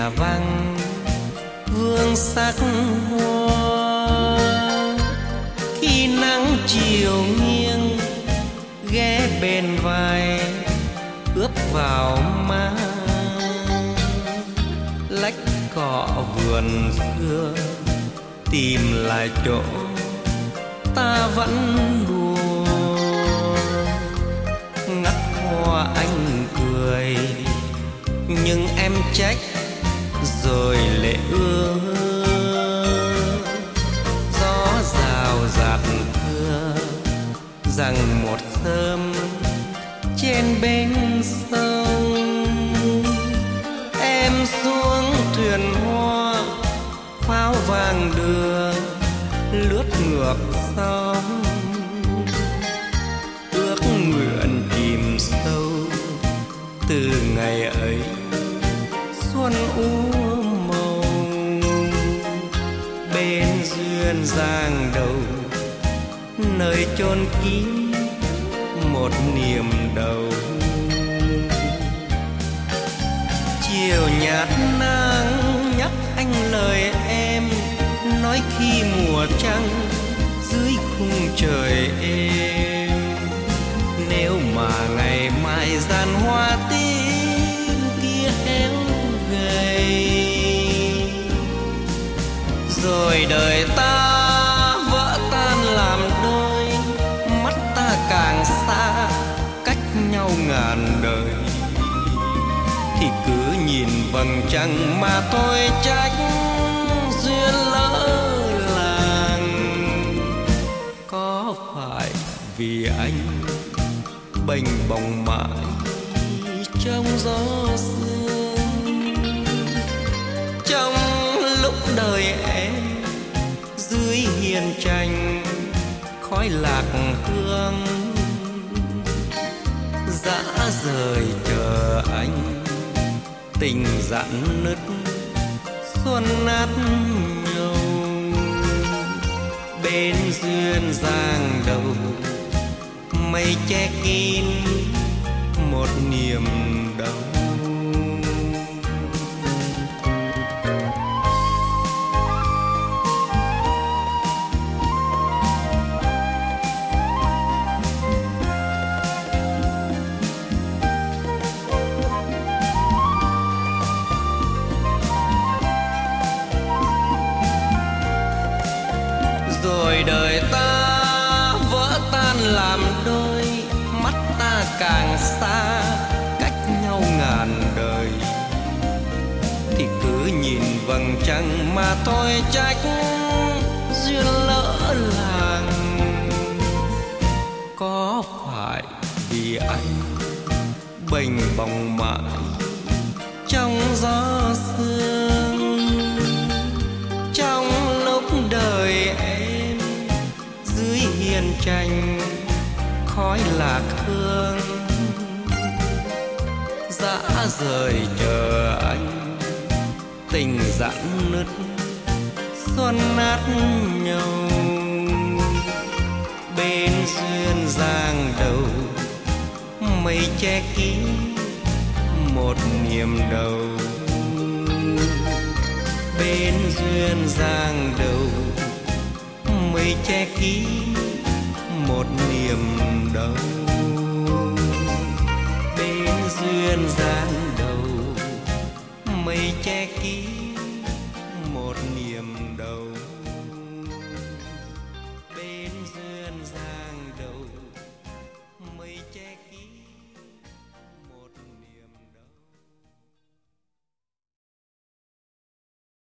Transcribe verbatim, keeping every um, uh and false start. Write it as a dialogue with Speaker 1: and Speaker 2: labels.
Speaker 1: nhà vắng vương sắc hoa. Khi nắng chiều nghiêng ghé bên vai ướp vào má, lách cọ vườn xưa tìm lại chỗ ta vẫn đùa. Ngắt hoa anh cười nhưng em trách rồi lệ ưa. Gió rào rạt thưa rằng một sớm trên bến sông em xuống thuyền hoa, pháo vàng đưa lướt ngược sông. Ước nguyện chìm sâu từ ngày ấy xuân úa mộng. Bên duyên giang đầu nơi chôn kín một niềm đau. Chiều nhạt nắng nhắc anh lời em, nói khi mùa trăng dưới khung trời êm. Nếu mà ngày mai gian hoa tím kia héo gầy, rồi đời ta vỡ tan làm đôi, mắt ta càng xa cách nhau ngàn đời, thì cứ nhìn vầng trăng mà tôi trách duyên lỡ làng. Có phải vì anh bềnh bồng mãi trong gió sương, trong lúc đời em dưới hiên tranh khói lạc hương, dã rời chờ anh tình dặn nứt xuân nát nhau. Bên duyên giang đầu mây che kín một niềm đau. Rồi đời ta vỡ tan làm đôi, mắt ta càng xa cách nhau ngàn đời, thì cứ nhìn vầng trăng mà tôi trách duyên lỡ làng. Có phải vì anh bềnh bồng mãi trong gió sương, trong lúc đời em dưới hiên tranh khói lạc hương, dã rời chờ anh tình dặn nứt xuân nát nhau. Bên duyên giang đầu mây che kín một niềm đau. Bên duyên giang đầu mây che kín một niềm đau. Bên duyên giang đầu mây che kín